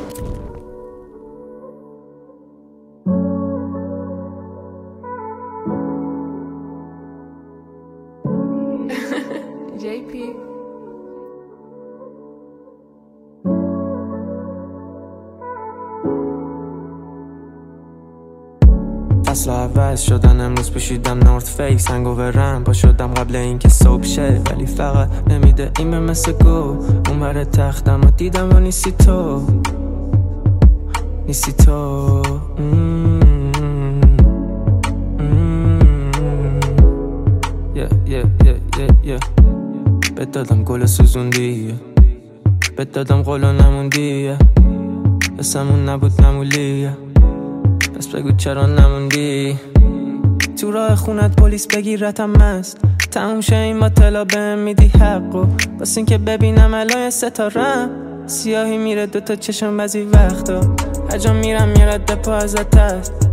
JP فصل عوض شدن امروز پوشیدم نورت فیس هنگوورم پا شدم قبل اینکه صبح شه ولی فقط نمیده این به مثل گو اون بر تختم و دیدم و نیستی تو نیستی تو بهت دادم گل سوزوندی بهت دادم قول و نموندی حسمون نبود نمولی پس بگو چرا نموندی تو راه خونت پلیس بگیرتم مست تموم شه این باطلا بهم میدی حقو بس این که ببینم الان ستارم سیاهی میره دوتا چشم بعضی وقتا هر جا میرم یه رد پا ازت هست